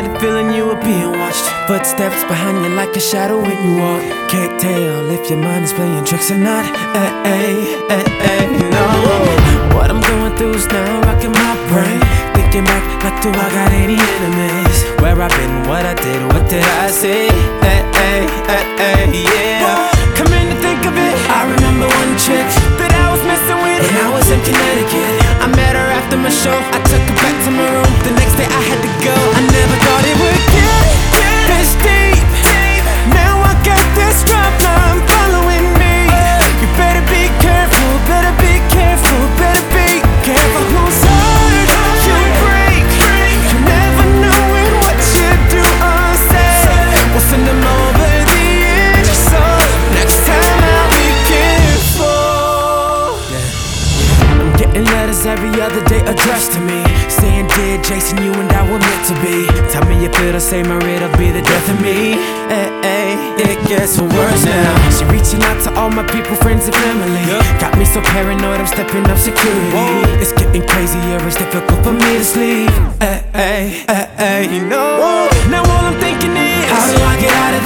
had the feeling you were being watched. Footsteps behind you like a shadow when you walk. Can't tell if your mind is playing tricks or not. No. What I'm going through is now rocking my brain. Thinking back, like, do I got any enemies? Where I've been, what I did, what did I say? Yeah. Come in to think of it, I remember one chick that I was messing with, and I was in Connecticut. I met her after my show, I took her back to my room. The next day I had to go. I never thought it would get this deep. Now I got this problem following me. You better be careful, better be careful, better be careful whose heart you break. You never know what you do or say. We'll send them over the edge, so next time I'll be careful. I'm getting letters every other day addressed to me, saying, dear Jason, you and I were meant to be. Tell me if it'll say my it'll be the death of me. It gets worse now. She reaching out to all my people, friends and family. Got me so paranoid, I'm stepping up security. It's getting crazier, it's difficult for me to sleep. You know. Now all I'm thinking is, how do I get out of